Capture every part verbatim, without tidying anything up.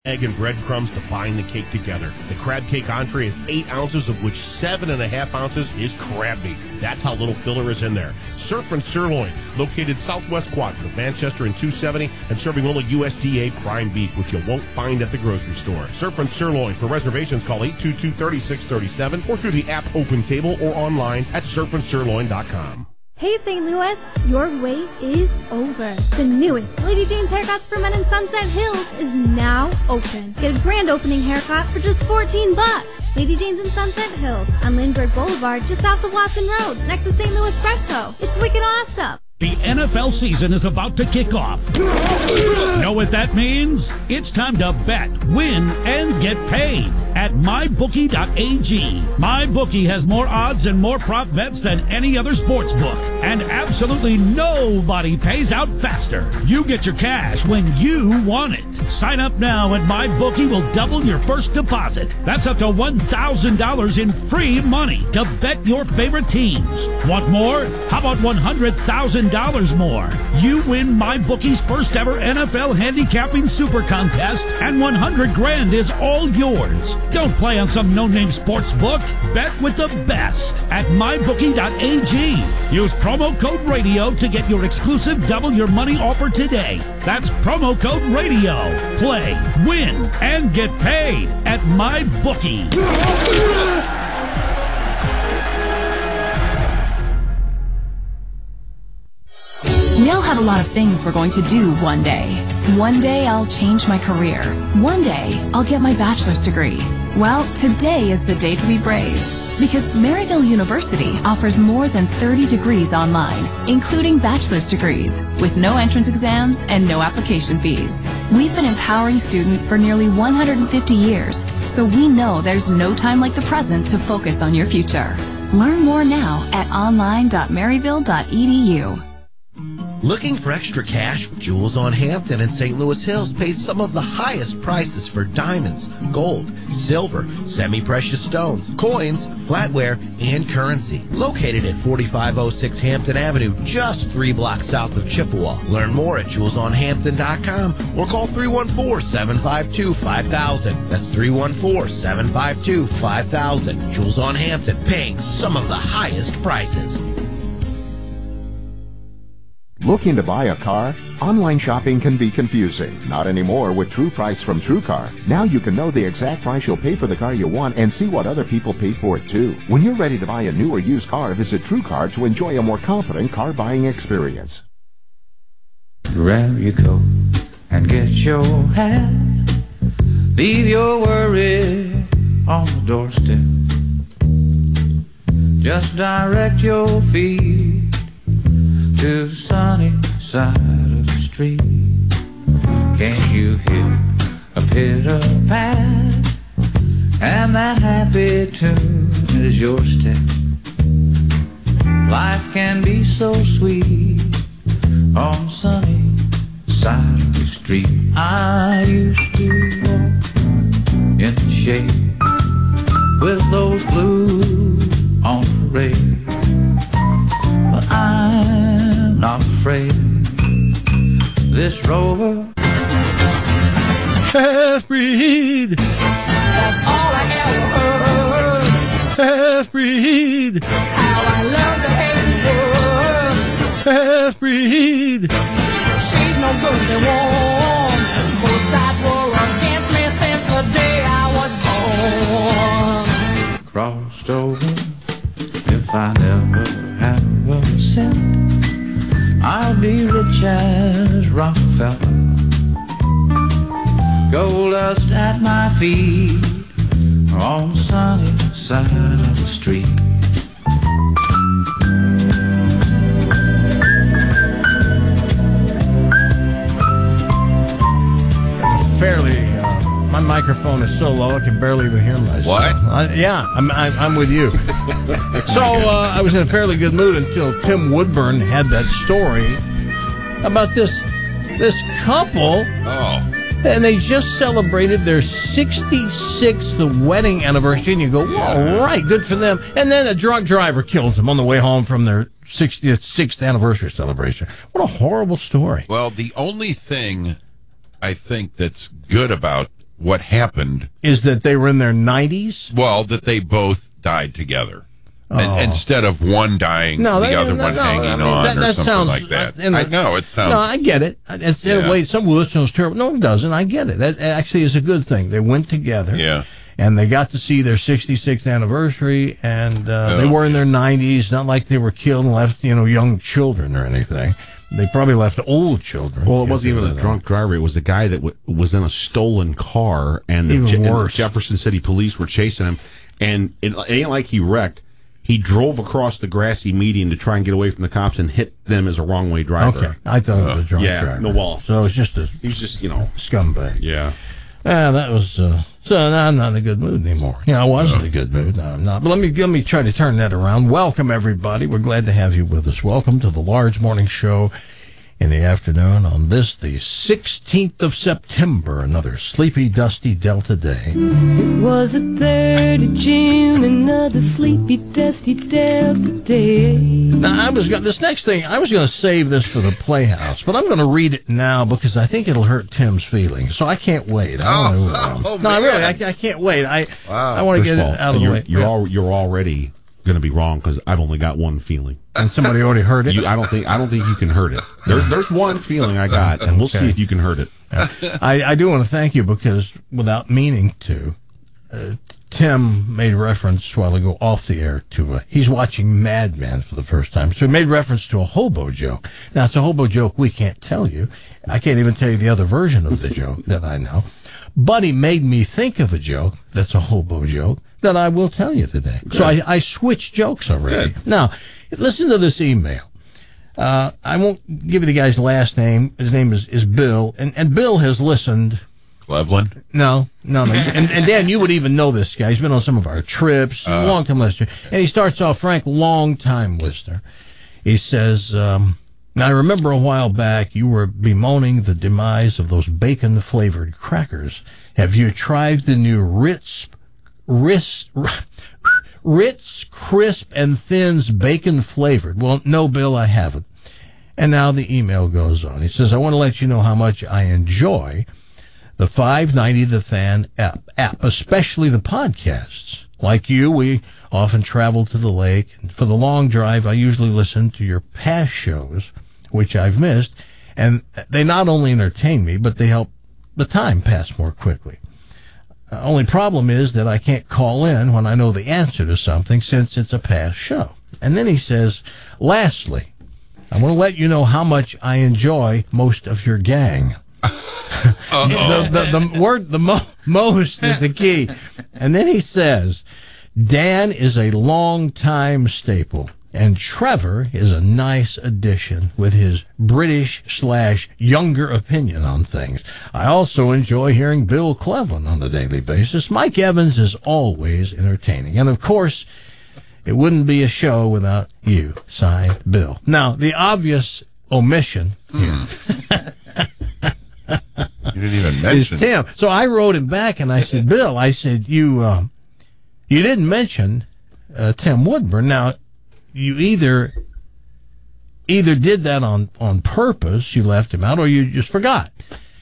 egg and breadcrumbs to bind the cake together. The crab cake entree is eight ounces, of which seven and a half ounces is crab meat. That's how little filler is in there. Surf and Sirloin, located southwest quadrant of Manchester and two seventy, and serving only U S D A prime beef, which you won't find at the grocery store. Surf and Sirloin. For reservations, call eight two two, three six three seven or through the app Open Table or online at surf and sirloin dot com. Hey Saint Louis, your wait is over. The newest Lady Jane's Haircuts for Men in Sunset Hills is now open. Get a grand opening haircut for just fourteen bucks. Lady Jane's in Sunset Hills on Lindbergh Boulevard, just south of Watson Road, next to Saint Louis Fresco. It's wicked awesome. The N F L season is about to kick off. Know what that means? It's time to bet, win, and get paid at my bookie dot a g. MyBookie has more odds and more prop bets than any other sports book, and absolutely nobody pays out faster. You get your cash when you want it. Sign up now and MyBookie will double your first deposit. That's up to one thousand dollars in free money to bet your favorite teams. Want more? How about one hundred thousand dollars more? You win MyBookie's first ever N F L handicapping super contest, and one hundred grand is all yours. Don't play on some no-name sports book. Bet with the best at my bookie dot a g. Use promo code radio to get your exclusive double your money offer today. That's promo code radio. Play, win, and get paid at MyBookie. We all have a lot of things we're going to do one day. One day I'll change my career. One day I'll get my bachelor's degree. Well, today is the day to be brave, because Maryville University offers more than thirty degrees online, including bachelor's degrees, with no entrance exams and no application fees. We've been empowering students for nearly one hundred fifty years, so we know there's no time like the present to focus on your future. Learn more now at online dot maryville dot e d u. Looking for extra cash? Jewels on Hampton and Saint Louis Hills pays some of the highest prices for diamonds, gold, silver, semi-precious stones, coins, flatware, and currency. Located at forty-five oh six Hampton Avenue, just three blocks south of Chippewa. Learn more at jewels on hampton dot com or call three one four, seven five two, five thousand. That's three one four, seven five two, five thousand. Jewels on Hampton, paying some of the highest prices. Looking to buy a car? Online shopping can be confusing. Not anymore with True Price from TrueCar. Now you can know the exact price you'll pay for the car you want and see what other people paid for it too. When you're ready to buy a new or used car, visit TrueCar to enjoy a more confident car buying experience. Grab your coat and get your hat. Leave your worry on the doorstep. Just direct your feet to the sunny side of the street. Can you hear a pitter-pat? And that happy tune is your step. Life can be so sweet on the sunny side of the street. I used to walk in the shade with those blues on parade, but I'm not afraid. This Rover half-breed, that's all I ever heard. Half-breed, how I love to hate the world. Half-breed, she's no good and warm. Both sides were against me since the day I was born. Crossed over, if I never have a cent, I'll be rich as Rockefeller. Gold dust at my feet on the sunny side of the street. Fairly, uh, my microphone is so low I can barely even hear myself. What? Uh, yeah, I'm, I'm I'm with you. So uh, I was in a fairly good mood until Tim Woodburn had that story about this this couple. Oh. And they just celebrated their sixty-sixth wedding anniversary, and you go, well, all right, good for them. And then a drunk driver kills them on the way home from their sixty-sixth anniversary celebration. What a horrible story. Well, the only thing I think that's good about what happened is that they were in their nineties. Well, that they both died together. Oh. And, instead of one dying, no, the that, other no, one no, hanging I mean, on that, or that something sounds, like that. Uh, the, I know, it sounds... No, I get it. It's, in yeah. a way, some will listen was terrible. No, it doesn't. I get it. That actually is a good thing. They went together. Yeah. And they got to see their sixty-sixth anniversary, and uh, oh, they were in yeah. their nineties. Not like they were killed and left, you know, young children or anything. They probably left old children. Well, it wasn't even a drunk driver. It was a guy that w- was in a stolen car, and the, Even Je- and the worse. Jefferson City police were chasing him. And it, it ain't like he wrecked. He drove across the grassy median to try and get away from the cops and hit them as a wrong-way driver. Okay, I thought it was a drunk yeah, driver. no, well, So it was just a he was just, you know, scumbag. yeah. Ah, that was uh, so. Now I'm not in a good mood anymore. You know, I was in a good mood. Now I'm not. But let me let me try to turn that around. Welcome everybody. We're glad to have you with us. Welcome to the Large Morning Show in the afternoon on this, the sixteenth of September. Another sleepy, dusty Delta day. It was the third of June, another sleepy, dusty Delta day. Now I was going this next thing. I was going to save this for the Playhouse, but I'm going to read it now because I think it'll hurt Tim's feelings. So I can't wait. I Oh, wanna, um, oh, no, I really, man. I, I can't wait. I Wow. I want to First get of all, it out of the you're, way. You're, al- you're already going to be wrong because I've only got one feeling. And somebody already heard it. You, I don't think I don't think you can hurt it. There, there's one feeling I got, and we'll Okay. see if you can hurt it. I, I do want to thank you because, without meaning to, uh, Tim made reference a while ago off the air to, uh, he's watching Mad Men for the first time. So he made reference to a hobo joke. Now, it's a hobo joke we can't tell you. I can't even tell you the other version of the joke that I know. But he made me think of a joke that's a hobo joke that I will tell you today. Good. So I, I switched jokes already. Good. Now, listen to this email. Uh, I won't give you the guy's last name. His name is, is Bill. And, and Bill has listened. Cleveland? No, no, no. and, and Dan, you would even know this guy. He's been on some of our trips. Uh, long-time listener. And he starts off, Frank, long-time listener. He says, um, now, I remember a while back you were bemoaning the demise of those bacon-flavored crackers. Have you tried the new Ritz, Ritz, Ritz Crisp and Thins bacon-flavored? Well, no, Bill, I haven't. And now the email goes on. He says, I want to let you know how much I enjoy the five ninety The Fan app, app, especially the podcasts. Like you, we often travel to the lake, and for the long drive, I usually listen to your past shows, which I've missed, and they not only entertain me, but they help the time pass more quickly. Uh, only problem is that I can't call in when I know the answer to something since it's a past show. And then he says, lastly, I want to let you know how much I enjoy most of your gang. the, the, the word, the mo- most is the key. And then he says, Dan is a long-time staple, and Trevor is a nice addition with his British slash younger opinion on things. I also enjoy hearing Bill Cleveland on a daily basis. Mike Evans is always entertaining. And, of course, it wouldn't be a show without you, signed Bill. Now, the obvious omission here. Mm. You didn't even mention Tim. So I wrote him back and I said, Bill, I said, you uh, you didn't mention uh, Tim Woodburn. Now, you either either did that on, on purpose, you left him out, or you just forgot.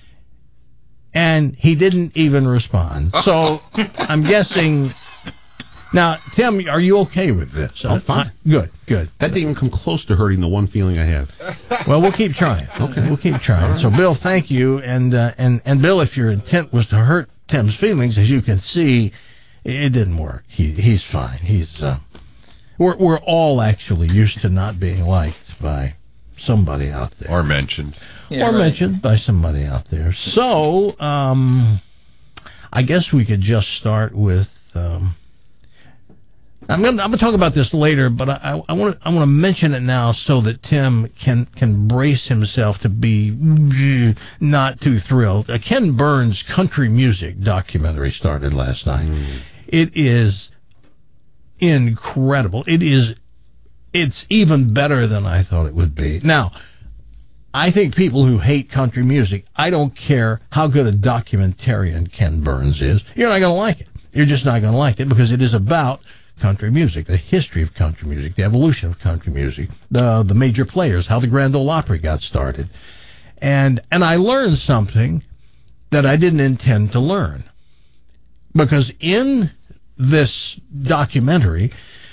And he didn't even respond. So I'm guessing. Now, Tim, are you okay with this? I'm fine. Good, good. That didn't even come close to hurting the one feeling I have. Well, we'll keep trying. Okay, we'll keep trying. Right. So, Bill, thank you, and uh, and and Bill, if your intent was to hurt Tim's feelings, as you can see, it didn't work. He he's fine. He's uh, we're we're all actually used to not being liked by somebody out there, or mentioned, yeah, or right. mentioned by somebody out there. So, um, I guess we could just start with. Um, I'm going I'm to talk about this later, but I, I want to I want to mention it now so that Tim can can brace himself to be not too thrilled. A Ken Burns country music documentary started last night. Mm. It is incredible. It is it's even better than I thought it would be. Now, I think people who hate country music, I don't care how good a documentarian Ken Burns is, you're not going to like it. You're just not going to like it because it is about country music, the history of country music, the evolution of country music, the the major players, how the Grand Ole Opry got started. And and I learned something that I didn't intend to learn. Because in this documentary,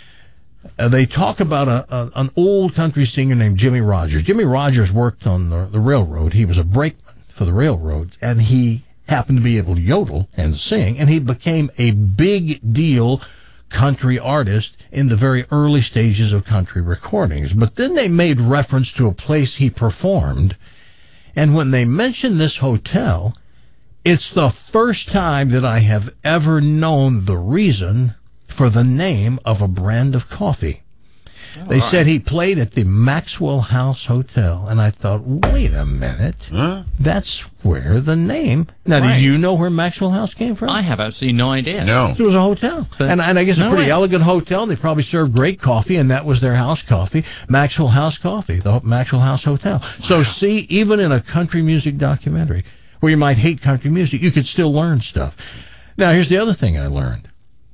uh, they talk about a, a an old country singer named Jimmy Rogers. Jimmy Rogers worked on the, the railroad. He was a brakeman for the railroad, and he happened to be able to yodel and sing, and he became a big deal country artist in the very early stages of country recordings. But then they made reference to a place he performed, and when they mentioned this hotel, it's the first time that I have ever known the reason for the name of a brand of coffee. Oh, they said he played at the Maxwell House Hotel, and I thought, wait a minute, huh? That's where the name... Now, right. Do you know where Maxwell House came from? I have absolutely no idea. No. It was a hotel, but and, and I guess no a pretty way. elegant hotel. They probably served great coffee, and that was their house coffee, Maxwell House Coffee, the Maxwell House Hotel. Wow. So see, even in a country music documentary, where you might hate country music, you could still learn stuff. Now, here's the other thing I learned.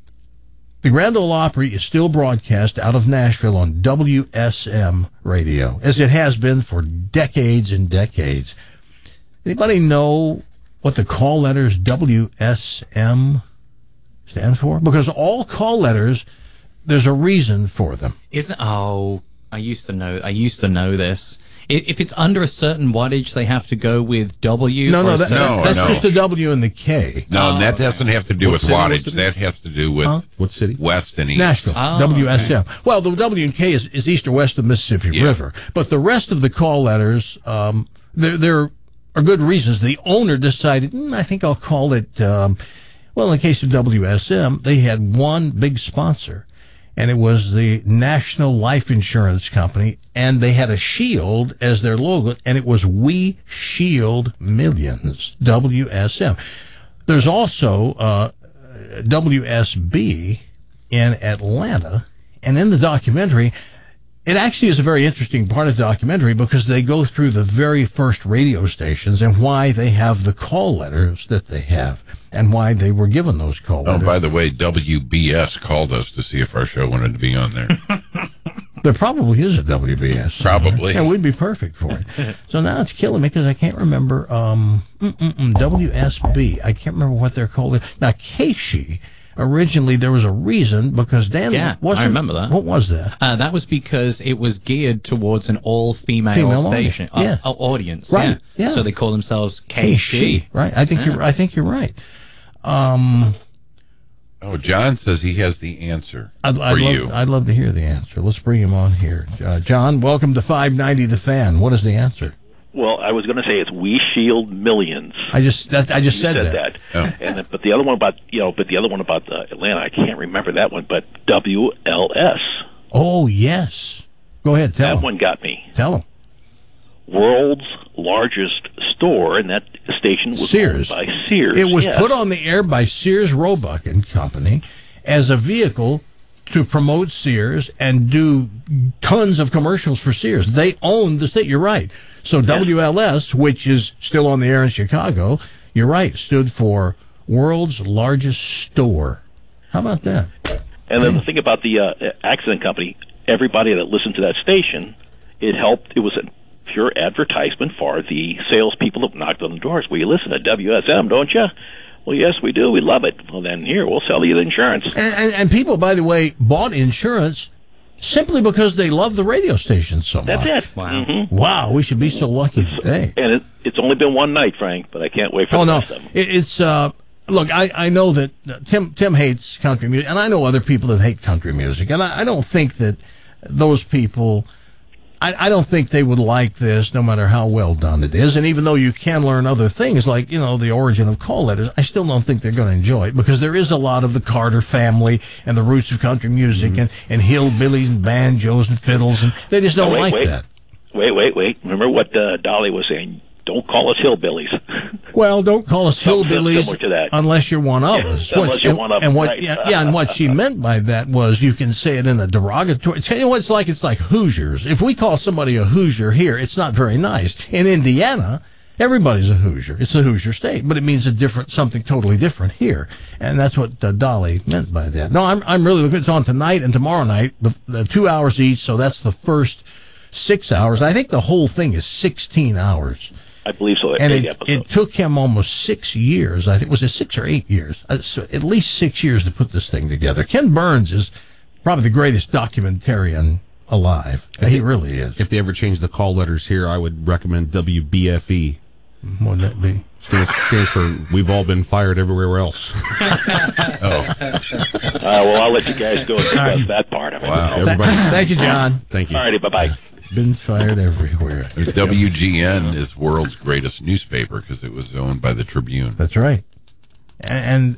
The Grand Ole Opry is still broadcast out of Nashville on W S M radio, as it has been for decades and decades. Anybody know what the call letters W S M stand for? Because all call letters, there's a reason for them. Isn't oh, I used to know. I used to know this. If it's under a certain wattage, they have to go with W. No, no, that, no that's no. just a W and the K. No, oh, that doesn't have to do what with city wattage. That has to do with huh? What city? West and East. Nashville. Oh, W S M. Okay. Well, the W and K is, is east or west of the Mississippi Yeah. River, but the rest of the call letters, um, there there are good reasons. The owner decided, mm, I think I'll call it. Um, well, in the case of W S M, they had one big sponsor, and it was the National Life Insurance Company, and they had a shield as their logo, and it was We Shield Millions, W S M. There's also uh, W S B in Atlanta, and in the documentary, it actually is a very interesting part of the documentary because they go through the very first radio stations and why they have the call letters that they have and why they were given those call Oh, letters. by the way, W B S called us to see if our show wanted to be on there. There probably is a W B S. Probably. Yeah, we'd be perfect for it. So now it's killing me because I can't remember um, W S B. I can't remember what they're called. Now, K S H E, originally there was a reason because Dan yeah, wasn't... I remember that. What was that? Uh, that was because it was geared towards an all-female Female station audience. uh, uh, audience. Right, yeah. So they call themselves K S H E. Right, I think yeah. you're I think you're right. Um... Oh, John says he has the answer I'd, for I'd you. Love, I'd love to hear the answer. Let's bring him on here. Uh, John, welcome to five ninety The Fan. What is the answer? Well, I was going to say it's We Shield Millions. I just that, I just you said, said that. that. Oh. And but the other one about you know, but the other one about uh, Atlanta, I can't remember that one. But W L S. Oh yes. Go ahead. Tell that him. one got me. Tell him. World's largest store, and that station was Sears. owned by Sears. It was yes. put on the air by Sears Roebuck and Company as a vehicle to promote Sears and do tons of commercials for Sears. They owned the state. You're right. So yes. W L S, which is still on the air in Chicago, you're right, stood for World's Largest Store. How about that? And then the thing about the uh, accident company, everybody that listened to that station, it helped. It was a pure advertisement for the salespeople that knocked on the doors. Well, you listen to W S M, don't you? Well, yes, we do. We love it. Well, then here, we'll sell you the insurance. And, and, and people, by the way, bought insurance simply because they love the radio station so much. That's it. Wow. Mm-hmm. Wow, we should be so lucky today. And it, it's only been one night, Frank, but I can't wait for oh, the no. rest of them. It, it's, uh, look, I, I know that uh, Tim Tim hates country music, and I know other people that hate country music, and I, I don't think that those people... I, I don't think they would like this, no matter how well done it is. And even though you can learn other things, like, you know, the origin of call letters, I still don't think they're going to enjoy it because there is a lot of the Carter family and the roots of country music mm-hmm. and, and hillbillies and banjos and fiddles, and they just don't oh, wait, like wait. that. Wait, wait, wait. Remember what uh, Dolly was saying? Don't call us hillbillies. Well, don't call us hillbillies to that. unless you're one of us. Unless what, you're and, one of and us, what, right. yeah, yeah, and what she meant by that was you can say it in a derogatory. You know what it's like? It's like Hoosiers. If we call somebody a Hoosier here, it's not very nice. In Indiana, everybody's a Hoosier. It's a Hoosier state, but it means a different, something totally different here, and that's what uh, Dolly meant by that. No, I'm I'm really looking. It's on tonight and tomorrow night, the, the two hours each. So that's the first six hours. I think the whole thing is sixteen hours. I believe so. And eight it, episodes. it took him almost six years. I think was it six or eight years? Uh, so at least six years to put this thing together. Ken Burns is probably the greatest documentarian alive. He really is. If they ever change the call letters here, I would recommend W B F E. What would that be? Stands, stands for We've All Been Fired Everywhere Else. oh. Uh, well, I'll let you guys go and discuss right. that part of it. Wow. Everybody, Thank you, John. Thank you. All righty, bye-bye. Been fired everywhere. W G N is world's greatest newspaper because it was owned by the Tribune. That's right. And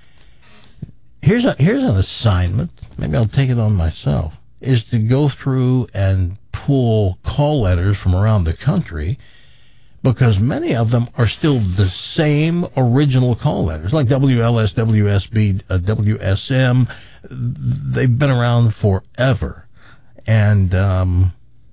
here's a here's an assignment. Maybe I'll take it on myself. Is to go through and pull call letters from around the country, because many of them are still the same original call letters, like W L S, W S B, uh, W S M. They've been around forever. And um,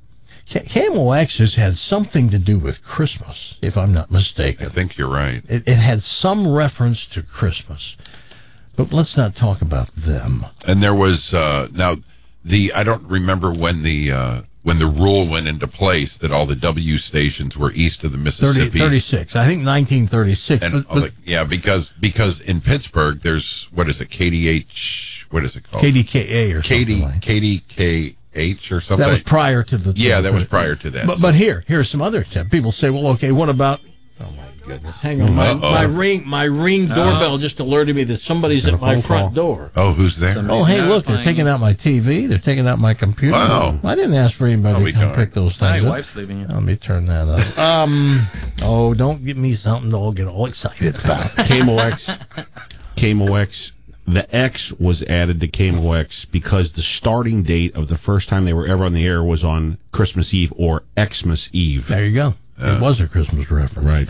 K M O X has had something to do with Christmas, if I'm not mistaken. I think you're right. It, it had some reference to Christmas. But let's not talk about them. And there was, uh, now, the I don't remember when the... Uh, when the rule went into place that all the W stations were east of the Mississippi. thirty, thirty-six. I think nineteen thirty-six. And, but, but, like, yeah, because because in Pittsburgh, there's, what is it, K D H, what is it called? K D K A or K D, something like. K D K H or something. That was prior to the... To yeah, the, that was prior to that. But, so. but here, here's some other stuff. People say, well, okay, what about... Oh, my goodness. Hang on. My, my ring my ring doorbell just alerted me that somebody's at my front door. Oh, who's there? Somebody's oh, hey, look, they're taking out my T V. They're taking out my computer. Wow. I didn't ask for anybody to come pick those things My up. wife's leaving you. Let me turn that up. um, oh, don't give me something to all get all excited about. K M O X. K M O X. The X was added to K M O X because the starting date of the first time they were ever on the air was on Christmas Eve or Xmas Eve. There you go. Uh, it was a Christmas reference. Right.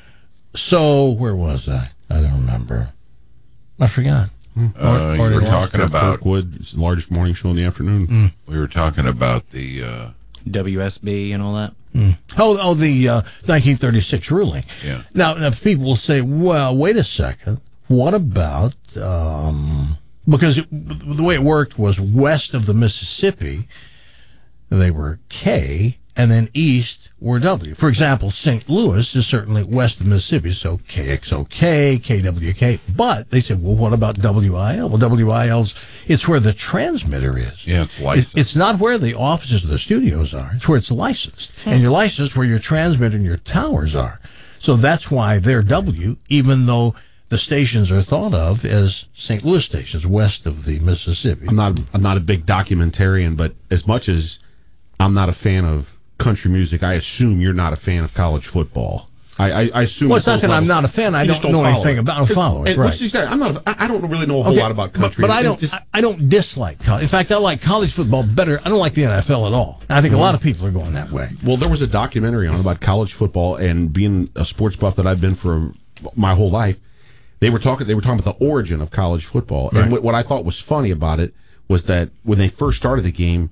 So, where was I? I don't remember. I forgot. Uh, you were talking about... Kirkwood, it's the largest morning show in the afternoon. Mm. We were talking about the... Uh, W S B and all that. Mm. Oh, oh, the uh, nineteen thirty-six ruling. Yeah. Now, now, people will say, well, wait a second. What about... Um, because it, the way it worked was west of the Mississippi, they were K, and then east were W. For example, Saint Louis is certainly west of the Mississippi, so K X O K, K W K. But they said, well, what about W I L? Well, W I L's, it's where the transmitter is. Yeah, it's licensed. It, it's not where the offices of the studios are. It's where it's licensed. Hmm. And you're licensed where your transmitter and your towers are. So that's why they're W, even though the stations are thought of as Saint Louis stations west of the Mississippi. I'm not, I'm not a big documentarian, but as much as I'm not a fan of country music, I assume you're not a fan of college football. I, I, I assume. Well, it's not that I'm not a fan. I don't, don't know anything it. about. I don't follow it. And right. What's he saying? I'm not. A, I don't really know a whole okay, lot about country. But, but I don't. Just, I don't dislike college. In fact, I like college football better. I don't like the N F L at all. I think mm-hmm. a lot of people are going that way. Well, there was a documentary on about college football, and being a sports buff that I've been for my whole life, they were talking. They were talking about the origin of college football, right. And what, what I thought was funny about it was that when they first started the game,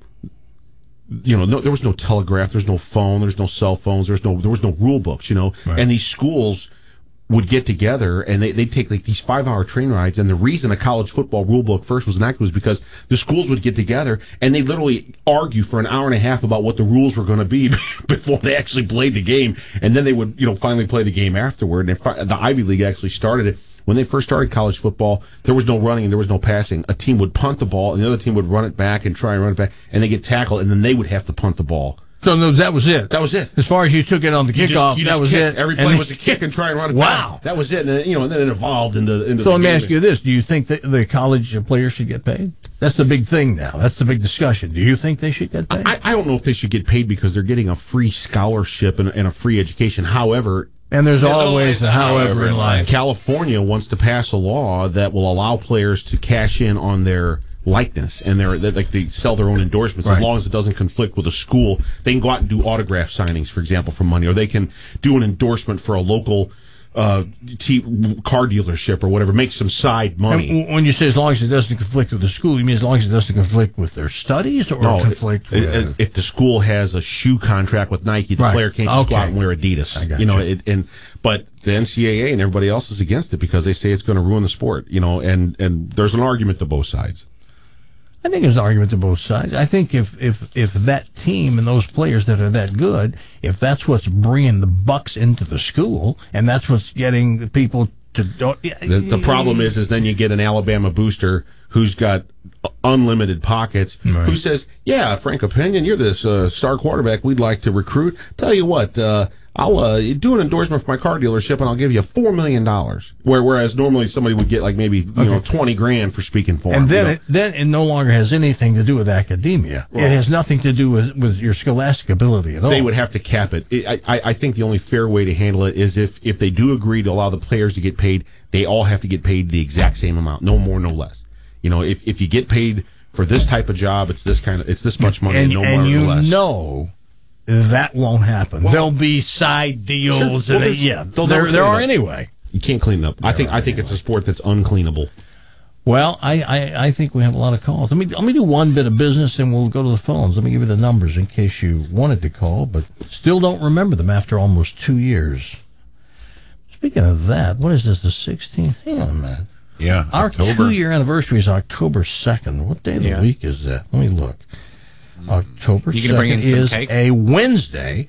you know, no, there was no telegraph, there's no phone, there's no cell phones, there's no, there was no rule books, you know, right. And these schools would get together and they, they'd take like these five hour train rides. And the reason a college football rule book first was enacted was because the schools would get together and they literally argue for an hour and a half about what the rules were going to be before they actually played the game. And then they would, you know, finally play the game afterward. And the Ivy League actually started it. When they first started college football, there was no running and there was no passing. A team would punt the ball, and the other team would run it back and try and run it back, and they get tackled, and then they would have to punt the ball. So no, that was it. That was it. As far as you took it on the you kickoff, just, you that just was kicked. it. Every play was a kick and try and run it wow. back. Wow. That was it. And then, you know, and then it evolved into into. So the let me game. ask you this: do you think that the college players should get paid? That's the big thing now. That's the big discussion. Do you think they should get paid? I, I don't know if they should get paid because they're getting a free scholarship and, and a free education. However. And there's, there's always the however in life. California wants to pass a law that will allow players to cash in on their likeness and their like they sell their own endorsements right. As long as it doesn't conflict with a school. They can go out and do autograph signings, for example, for money, or they can do an endorsement for a local uh, t- car dealership or whatever, make some side money. And when you say as long as it doesn't conflict with the school, you mean as long as it doesn't conflict with their studies or no, conflict it, with... If the school has a shoe contract with Nike, the right. player can't just okay. go out and wear Adidas. I got you know, you. It, and but the N C double A and everybody else is against it because they say it's going to ruin the sport. You know, and, and there's an argument to both sides. I think there's an argument to both sides. I think if, if, if that team and those players that are that good, if that's what's bringing the bucks into the school, and that's what's getting the people to... The, the problem is, is then you get an Alabama booster who's got unlimited pockets, right. who says, yeah, Frank Opinion, you're this uh, star quarterback we'd like to recruit. Tell you what, uh, I'll uh, do an endorsement for my car dealership, and I'll give you four million dollars. Where, whereas normally somebody would get like maybe you okay. know twenty grand for speaking for and him. then you know? it then it no longer has anything to do with academia. Right. It has nothing to do with, with your scholastic ability at all. They would have to cap it. it I, I think the only fair way to handle it is if, if they do agree to allow the players to get paid, they all have to get paid the exact same amount, no more, no less. You know, if if you get paid for this type of job, it's this kind of it's this much money, and, no and more, no less. And you know that won't happen. Well, there'll be side deals, sure. well, and yeah, there there are anyway. You can't clean it up. I think I think it's a sport that's uncleanable. Well, I, I, I think we have a lot of calls. Let me let me do one bit of business, and we'll go to the phones. Let me give you the numbers in case you wanted to call, but still don't remember them after almost two years. Speaking of that, what is this, the sixteenth? Hang on a minute. Yeah, Our October. two-year anniversary is October second. What day of the Yeah. week is that? Let me look. October You gonna bring in second some is cake? a Wednesday.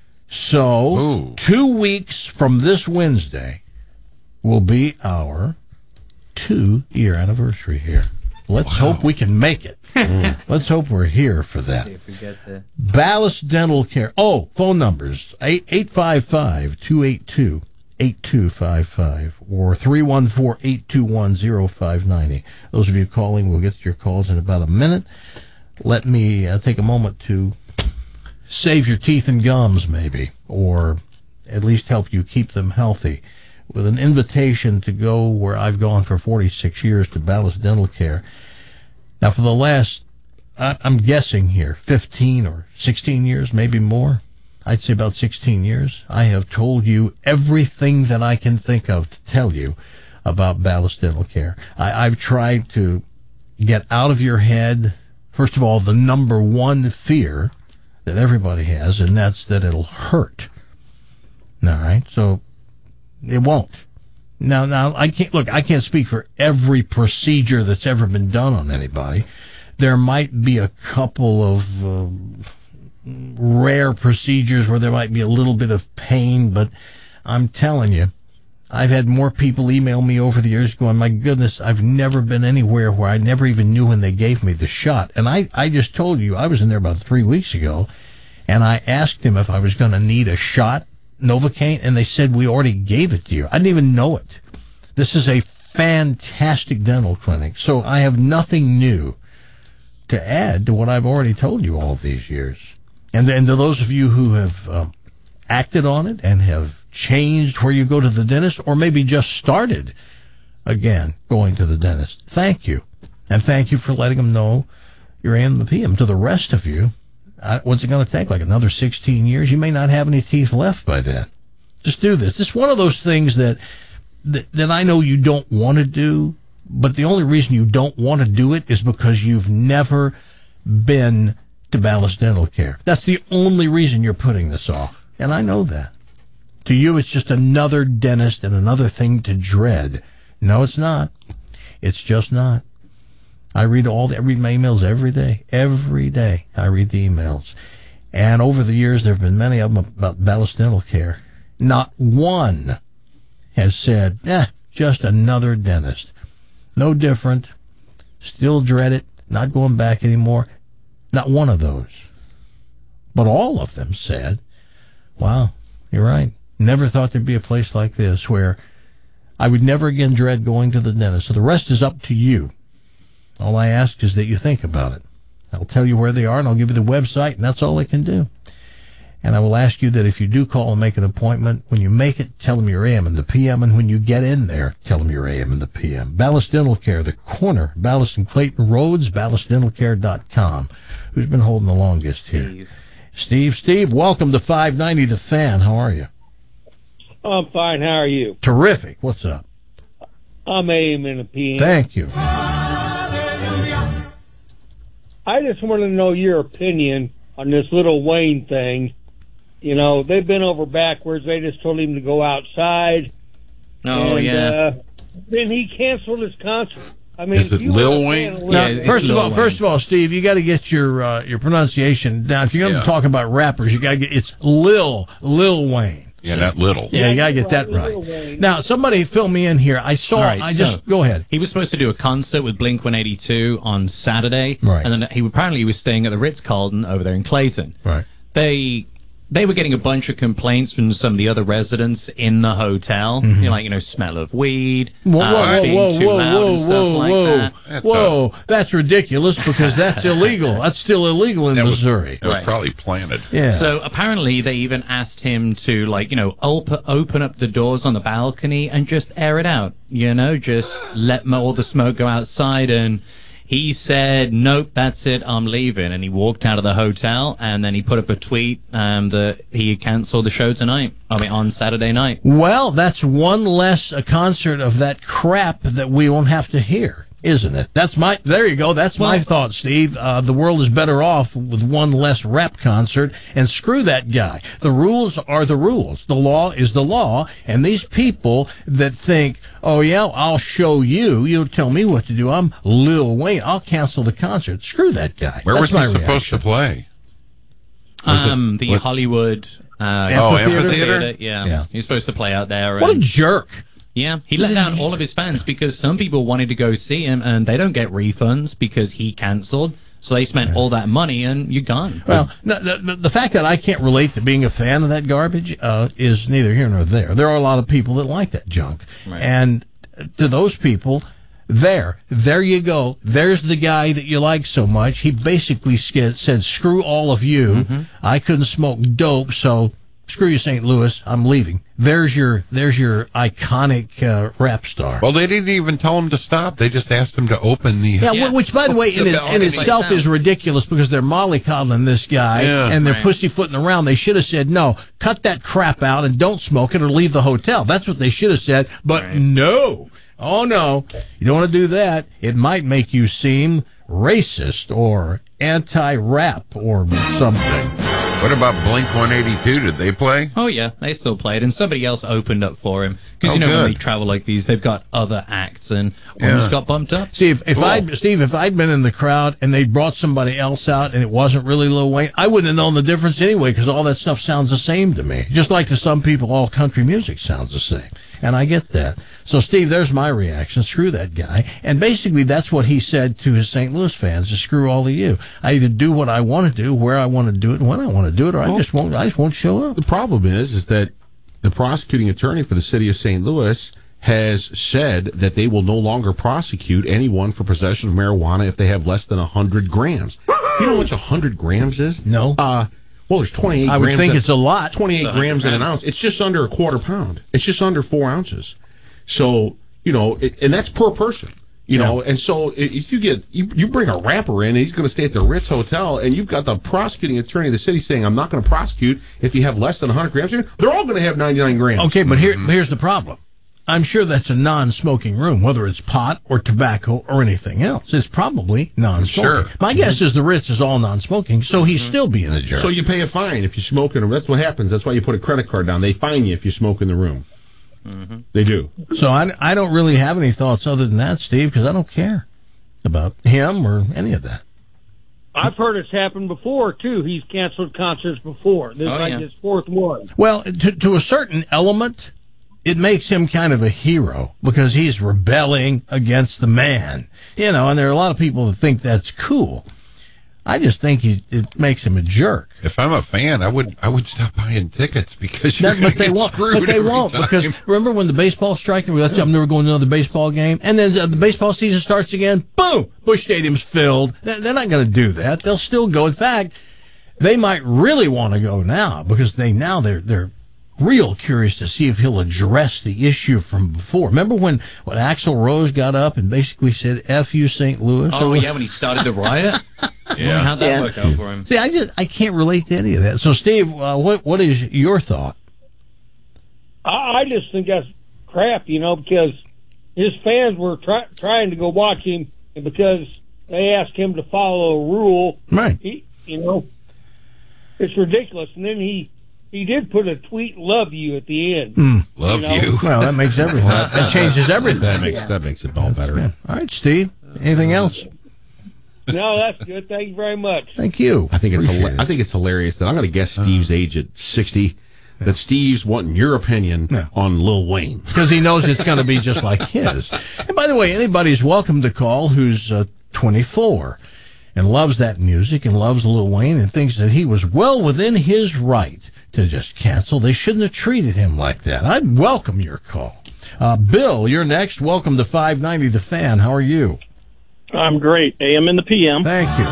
So, Ooh. two weeks from this Wednesday will be our two-year anniversary here. Let's Wow. hope we can make it. Let's hope we're here for that. If we get the... Ballast Dental Care. Oh, phone numbers, eight five five, two eight two, eight two five five or three one four, eight two one, zero five nine zero. Those of you calling, we'll get to your calls in about a minute. Let me uh, take a moment to save your teeth and gums, maybe, or at least help you keep them healthy, with an invitation to go where I've gone for forty-six years, to Ballast Dental Care. Now, for the last, I'm guessing here, fifteen or sixteen years, maybe more, I'd say about sixteen years, I have told you everything that I can think of to tell you about Ballast Dental Care. I, I've tried to get out of your head, first of all, the number one fear that everybody has, and that's that it'll hurt. All right, so it won't. Now, now I can't look. I can't speak for every procedure that's ever been done on anybody. There might be a couple of uh, rare procedures where there might be a little bit of pain, but I'm telling you, I've had more people email me over the years going, my goodness, I've never been anywhere where I never even knew when they gave me the shot. And I, I just told you, I was in there about three weeks ago, and I asked him if I was going to need a shot, Novocaine, and they said, we already gave it to you. I didn't even know it. This is a fantastic dental clinic, so I have nothing new to add to what I've already told you all these years. And, and to those of you who have um, acted on it and have changed where you go to the dentist, or maybe just started again going to the dentist, thank you. And thank you for letting them know you're A M and P M. To the rest of you, uh, what's it going to take, like another sixteen years? You may not have any teeth left by then. Just do this. It's one of those things that, that, that I know you don't want to do, but the only reason you don't want to do it is because you've never been to Ballast Dental Care. That's the only reason you're putting this off. And I know that. To you, it's just another dentist and another thing to dread. No, it's not. It's just not. I read all the, I read my emails every day. Every day I read the emails. And over the years, there have been many of them about Ballast Dental Care. Not one has said, eh, just another dentist. No different. Still dread it. Not going back anymore. Not one of those. But all of them said, wow, you're right. Never thought there'd be a place like this where I would never again dread going to the dentist. So the rest is up to you. All I ask is that you think about it. I'll tell you where they are, and I'll give you the website, and that's all I can do. And I will ask you that if you do call and make an appointment, when you make it, tell them you're A M and the P M, and when you get in there, tell them you're A M and the P M. Ballast Dental Care, the corner, Ballast and Clayton Roads, ballast dental care dot com. Who's been holding the longest here? Steve. Steve, Steve, welcome to five ninety The Fan. How are you? I'm fine. How are you? Terrific. What's up? I'm A M and a P M. Thank you. I just want to know your opinion on this little Wayne thing. You know, they've been over backwards. They just told him to go outside. Oh, and, yeah. Uh, then he canceled his concert. I mean, Is it you Lil understand Wayne? Lil- Now, Yeah, it's first of Lil all, Wayne. first of all, Steve, you got to get your uh, your pronunciation down. If you're going to Yeah. talk about rappers, you got to get it's Lil Lil Wayne. Yeah, not little. Yeah, you got to get that Lil right. Wayne. Now, somebody fill me in here. I saw. All right, I so- just go ahead. He was supposed to do a concert with Blink one eighty-two on Saturday, Right. and then he apparently was staying at the Ritz-Carlton over there in Clayton. Right. They they were getting a bunch of complaints from some of the other residents in the hotel, you know, like you know, smell of weed, Whoa, uh, whoa, whoa, being whoa, too whoa, loud whoa, and stuff whoa, like whoa, that. That's whoa! That's ridiculous because that's illegal. That's still illegal in That was, Missouri. it was Right. probably planted. Yeah. So apparently they even asked him to, like, you know, op- open up the doors on the balcony and just air it out, you know, just let m- all the smoke go outside. And he said, nope, that's it, I'm leaving. And he walked out of the hotel, and then he put up a tweet um, that he canceled the show tonight, I mean, on Saturday night. Well, that's one less a concert of that crap that we won't have to hear, isn't it? That's my. There you go. That's my Well- thought, Steve. Uh, the world is better off with one less rap concert, and screw that guy. The rules are the rules. The law is the law, and these people that think, oh yeah, I'll show you. You tell me what to do. I'm Lil Wayne. I'll cancel the concert. Screw that guy. Where That's was he my supposed reaction. to play? Was it- Um, the what- Hollywood uh, Oh, Amphitheater? amphitheater? Yeah. Yeah. He was supposed to play out there. What a and- jerk. Yeah, he let down all of his fans because some people wanted to go see him and they don't get refunds because he cancelled. So they spent all that money and you're gone. Well, no, the, the fact that I can't relate to being a fan of that garbage uh, is neither here nor there. There are a lot of people that like that junk. Right. And to those people, there, there you go. There's the guy that you like so much. He basically said, said screw all of you. Mm-hmm. I couldn't smoke dope, so screw you, Saint Louis. I'm leaving. There's your there's your iconic uh, rap star. Well, they didn't even tell him to stop. They just asked him to open the. Yeah, Yeah. which, by the way, in, The it, in balcony. itself is ridiculous because they're mollycoddling this guy Yeah. and they're Right. pussyfooting around. They should have said, no, cut that crap out and don't smoke it or leave the hotel. That's what they should have said. But Right. no. Oh, no. You don't want to do that. It might make you seem racist or anti-rap or something. What about Blink one eighty-two? Did they play? Oh, yeah, they still played, and somebody else opened up for him. Because, Oh, you know, when good. they travel like these, they've got other acts, and one Yeah. just got bumped up. See, if, if Cool. I'd, Steve, if I'd been in the crowd and they brought somebody else out and it wasn't really Lil Wayne, I wouldn't have known the difference anyway because all that stuff sounds the same to me. Just like to some people, all country music sounds the same. And I get that. So, Steve, there's my reaction. Screw that guy. And basically, that's what he said to his Saint Louis fans, to screw all of you. I either do what I want to do, where I want to do it, and when I want to do it, or I just won't, I just won't show up. The problem is, is that the prosecuting attorney for the city of Saint Louis has said that they will no longer prosecute anyone for possession of marijuana if they have less than one hundred grams. You know how much one hundred grams is? No. Uh, well, there's twenty-eight I would grams. think in- it's a lot. twenty-eight It's one hundred grams in an grams. ounce. It's just under a quarter pound. It's just under four ounces. So, you know, it, and that's per person. You Yeah. know, and so i- if you get you, you bring a rapper in, and he's going to stay at the Ritz Hotel, and you've got the prosecuting attorney of the city saying, "I'm not going to prosecute if you have less than one hundred grams." They're all going to have ninety-nine grams. Okay, but here, here's the problem. I'm sure that's a non-smoking room, whether it's pot or tobacco or anything else. It's probably non-smoking. Sure. My guess is the Ritz is all non-smoking, so he's still being a jerk. So you pay a fine if you smoke in a room. That's what happens. That's why you put a credit card down. They fine you if you smoke in the room. Mm-hmm. They do. So I, I don't really have any thoughts other than that, Steve, because I don't care about him or any of that. I've heard it's happened before too. He's canceled concerts before. This is Oh, like yeah. his fourth one. Well, to, to a certain element, it makes him kind of a hero because he's rebelling against the man. You know, and there are a lot of people that think that's cool. I just think he, it makes him a jerk. If I'm a fan, I would I would stop buying tickets because you're That, going but to they get won't. screwed But they every won't time. because remember when the baseball strike? They were, "That's- I'm never going to another baseball game." And then uh, the baseball season starts again. Boom! Busch Stadium's filled. They're, they're not going to do that. They'll still go. In fact, they might really want to go now because they now they're they're real curious to see if he'll address the issue from before. Remember when when Axl Rose got up and basically said "F you, Saint Louis"? Oh, Or- yeah, when he started the riot? Yeah. How'd that Yeah. work out for him? See, I just I can't relate to any of that. So, Steve, uh, what what is your thought? I, I just think that's crap, you know, because his fans were try, trying to go watch him, and because they asked him to follow a rule, Right. he, you know, it's ridiculous. And then he he did put a tweet "love you" at the end. Mm. Love You know? you. Well, that makes everything. That changes everything. That makes that makes it all better. Yeah. All right, Steve. Anything else? No, that's good. Thank you very much. Thank you. I think it's Appreciate hila- it. I think it's hilarious that I'm going to guess Steve's age at sixty. That Steve's wanting your opinion Yeah. on Lil Wayne. Because he knows it's going to be just like his. And by the way, anybody's welcome to call who's uh, twenty-four and loves that music and loves Lil Wayne and thinks that he was well within his right to just cancel. They shouldn't have treated him like that. I'd welcome your call. Uh, Bill, you're next. Welcome to five ninety The Fan. How are you? I'm great. A M and the P M. Thank you.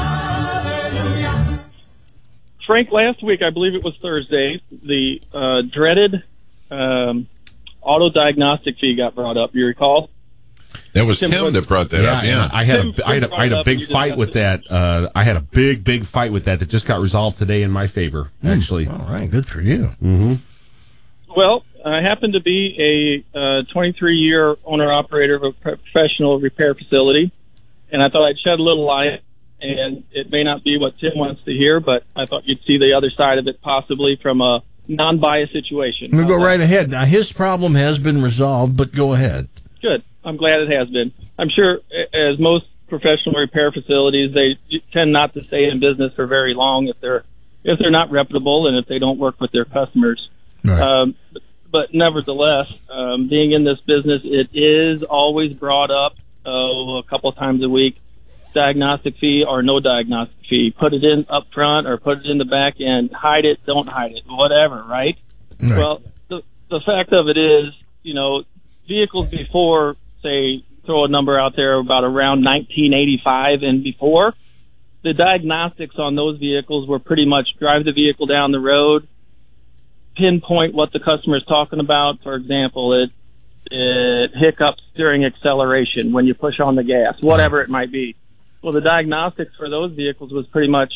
Frank, last week, I believe it was Thursday, the uh, dreaded um, auto diagnostic fee got brought up. You recall? That was Tim, Tim that brought that yeah, up. Yeah, I had Tim- a I had a, I had a big fight with that. Uh, I had a big big fight with that that just got resolved today in my favor. Actually, All right, good for you. mm-hmm. Well, I happen to be a twenty-three-year owner-operator of a professional repair facility, and I thought I'd shed a little light. And it may not be what Tim wants to hear, but I thought you'd see the other side of it possibly from a non-biased situation. We'll go right ahead. Now, his problem has been resolved, but go ahead. Good. I'm glad it has been. I'm sure, as most professional repair facilities, they tend not to stay in business for very long if they're if they're not reputable and if they don't work with their customers. Right. Um, but, but nevertheless, um, being in this business, it is always brought up oh, a couple of times a week. Diagnostic fee or no diagnostic fee. Put it in up front or put it in the back end. Hide it, don't hide it, whatever, right? Right. Well, the the fact of it is, you know, vehicles before, say, throw a number out there about around nineteen eighty-five and before, the diagnostics on those vehicles were pretty much drive the vehicle down the road, pinpoint what the customer is talking about. For example, it, it hiccups during acceleration when you push on the gas, whatever it might be. Well, the diagnostics for those vehicles was pretty much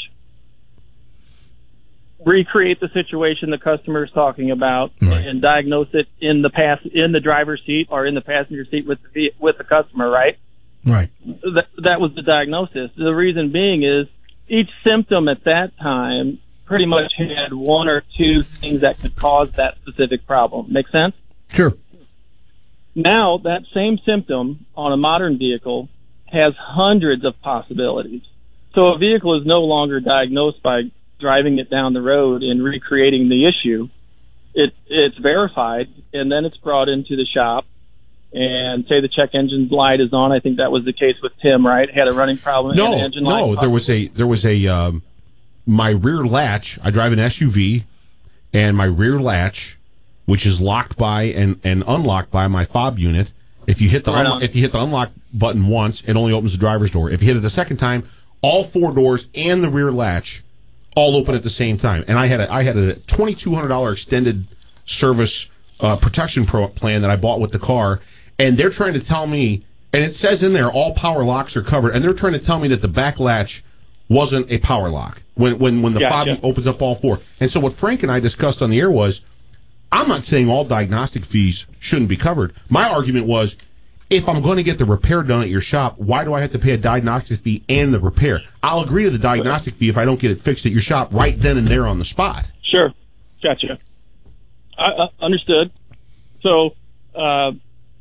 recreate the situation the customer is talking about Right. and diagnose it in the pass in the driver's seat or in the passenger seat with the with the customer, right? Right. That, that was the diagnosis. The reason being is each symptom at that time pretty much had one or two things that could cause that specific problem. Make sense? Sure. Now, that same symptom on a modern vehicle has hundreds of possibilities. So a vehicle is no longer diagnosed by driving it down the road and recreating the issue. It, it's verified, and then it's brought into the shop, and say the check engine light is on. I think that was the case with Tim, right? Had a running problem. No, and the engine light. no, there was a there was a um, my rear latch. I drive an S U V, and my rear latch, which is locked by and, and unlocked by my fob unit. If you hit the Right unlo- on. if you hit the unlock button once, it only opens the driver's door. If you hit it the second time, all four doors and the rear latch all open at the same time. And I had a I had a twenty-two hundred dollars extended service uh, protection pro- plan that I bought with the car, and they're trying to tell me, and it says in there all power locks are covered, and they're trying to tell me that the back latch wasn't a power lock when when when the Gotcha. fob opens up all four. And so what Frank and I discussed on the air was, I'm not saying all diagnostic fees shouldn't be covered. My argument was, if I'm going to get the repair done at your shop, why do I have to pay a diagnostic fee and the repair? I'll agree to the diagnostic fee if I don't get it fixed at your shop right then and there on the spot. Sure. Gotcha. I, uh, understood. So, uh,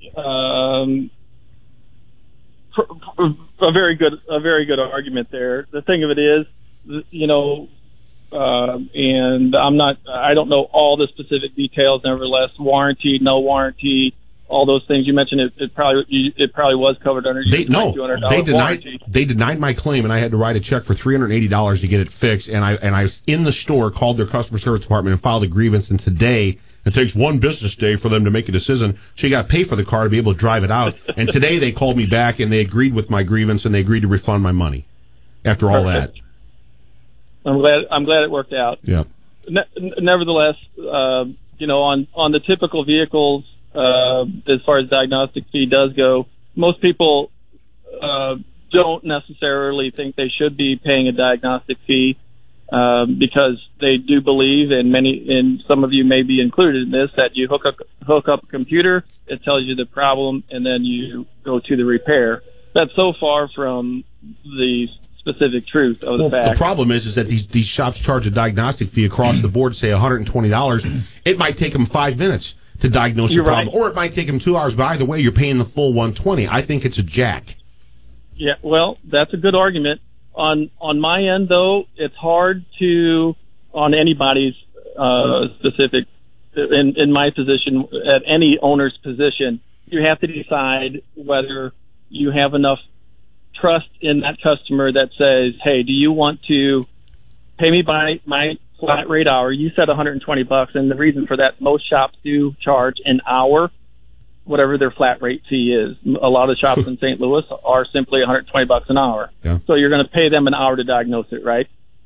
um, pr- pr- a very good, a very good argument there. The thing of it is, you know, uh, and I'm not, I don't know all the specific details. Nevertheless, warranty, no warranty, all those things you mentioned. It, it probably, it probably was covered under They, your no, two hundred dollars they denied warranty. they denied my claim, and I had to write a check for three hundred eighty dollars to get it fixed. And I and I was in the store, called their customer service department, and filed a grievance. And today, it takes one business day for them to make a decision. So you got to pay for the car to be able to drive it out. And today they called me back, and they agreed with my grievance, and they agreed to refund my money after all Perfect. that. I'm glad, I'm glad it worked out. Yeah. Ne- nevertheless, uh, you know, on, on the typical vehicles, uh, as far as diagnostic fee does go, most people uh, don't necessarily think they should be paying a diagnostic fee um, because they do believe, and many, and some of you may be included in this, that you hook up hook up a computer, it tells you the problem, and then you go to the repair. That's so far from the specific truth of Well, the fact. the problem is, is that these these shops charge a diagnostic fee across the board, say one hundred twenty dollars. It might take them five minutes to diagnose You're your problem. right. Or it might take them two hours, but either way, you're paying the full one twenty. I think it's a jack. Yeah, well, that's a good argument. On on my end, though, it's hard to, on anybody's uh, specific, in, in my position, at any owner's position, you have to decide whether you have enough trust in that customer that says, hey, do you want to pay me by my flat rate hour? You said one hundred twenty bucks, and the reason for that, most shops do charge an hour, whatever their flat rate fee is. A lot of shops in Saint Louis are simply one hundred twenty bucks an hour. Yeah. So you're going to pay them an hour to diagnose it, right?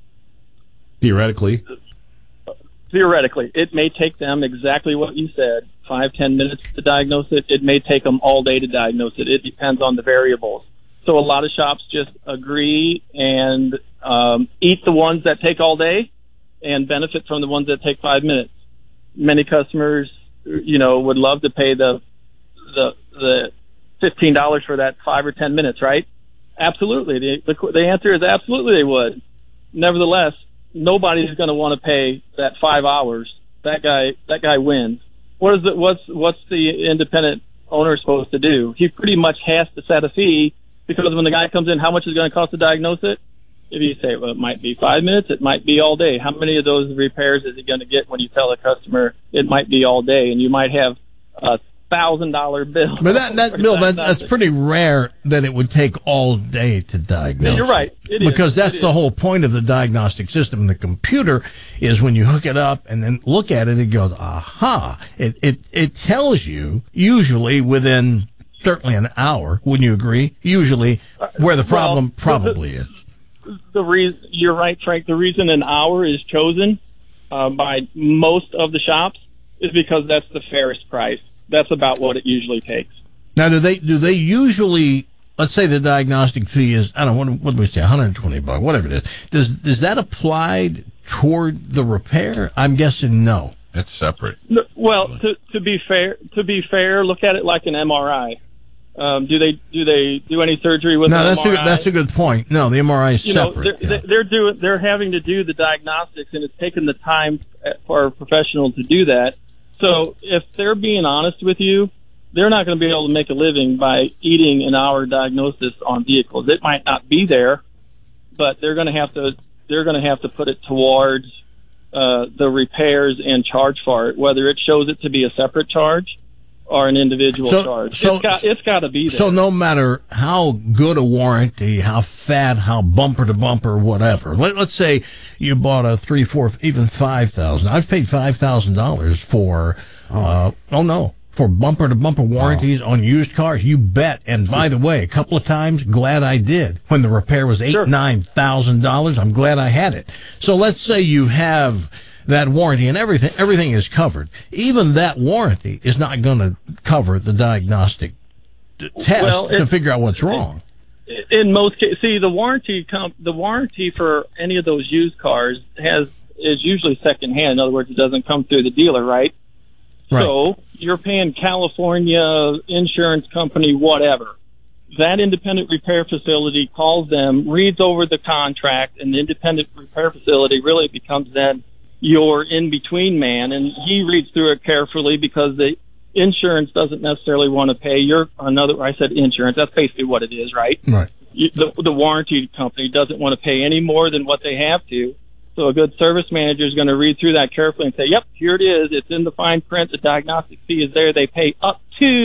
Theoretically. Theoretically. It may take them exactly what you said, five, ten minutes to diagnose it. It may take them all day to diagnose it. It depends on the variables. So a lot of shops just agree and um, eat the ones that take all day and benefit from the ones that take five minutes. Many customers, you know, would love to pay the the the fifteen dollars for that five or ten minutes, right? Absolutely. The, the, the answer is absolutely they would. Nevertheless, nobody's going to want to pay that five hours. That guy that guy wins. What is the what's what's the independent owner supposed to do? He pretty much has to set a fee, because when the guy comes in, how much is it going to cost to diagnose it? If you say, well, it might be five minutes, it might be all day. How many of those repairs is he going to get when you tell a customer it might be all day? And you might have a thousand dollar bill. But that, that bill, that, that's pretty rare that it would take all day to diagnose. You're right. It is. Because that's It the is. whole point of the diagnostic system in the computer, is when you hook it up and then look at it, it goes, aha. It, it, it tells you, usually within certainly an hour, wouldn't you agree? Usually where the problem Well, probably the, is. The reason you're right, Frank. The reason an hour is chosen uh, by most of the shops is because that's the fairest price. That's about what it usually takes. Now, do they do they usually? Let's say the diagnostic fee is, I don't know, what, what do we say, one hundred twenty bucks, whatever it is. Does is that applied toward the repair? I'm guessing no. That's separate. No, well, to to be fair, to be fair, look at it like an M R I. Um, do they do they do any surgery with No, an that's M R I? a, that's a good point. No, the M R I is you know, separate. they're, yeah. they're doing, they're having to do the diagnostics, and it's taking the time for a professional to do that. So if they're being honest with you, they're not going to be able to make a living by eating an hour diagnosis on vehicles. It might not be there, but they're going to have to they're going to have to put it towards uh, the repairs and charge for it, whether it shows it to be a separate charge or an individual So- charge. so- it's got it's got to be there. So no matter how good a warranty, how fat, how bumper to bumper, whatever. Let, let's say you bought a three, four, even five thousand. I've paid five thousand dollars for. Uh, oh no. For bumper to bumper warranties on used cars, you bet. And by the way, a couple of times, glad I did. When the repair was eight, Sure. nine thousand dollars, I'm glad I had it. So let's say you have that warranty and everything, everything is covered. Even that warranty is not going to cover the diagnostic t- test Well, to it- figure out what's wrong. In most cases, see the warranty comp- the warranty for any of those used cars has is usually secondhand. In other words, it doesn't come through the dealer, right? Right. So you're paying California insurance company, whatever. That independent repair facility calls them, reads over the contract, and the independent repair facility really becomes then your in-between man, and he reads through it carefully because the insurance doesn't necessarily want to pay your another. I said insurance. That's basically what it is, right? Right. You, the, the warranty company doesn't want to pay any more than what they have to. So a good service manager is going to read through that carefully and say, yep, here it is. It's in the fine print. The diagnostic fee is there. They pay up